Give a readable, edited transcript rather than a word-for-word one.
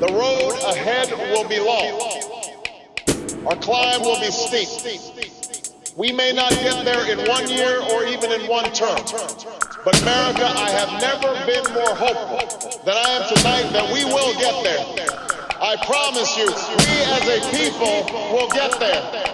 The road ahead will be long. Our climb will be steep. We may not get there in 1 year or even in 1 term. But America, I have never been more hopeful than I am tonight that we will get there. I promise you, we as a people will get there.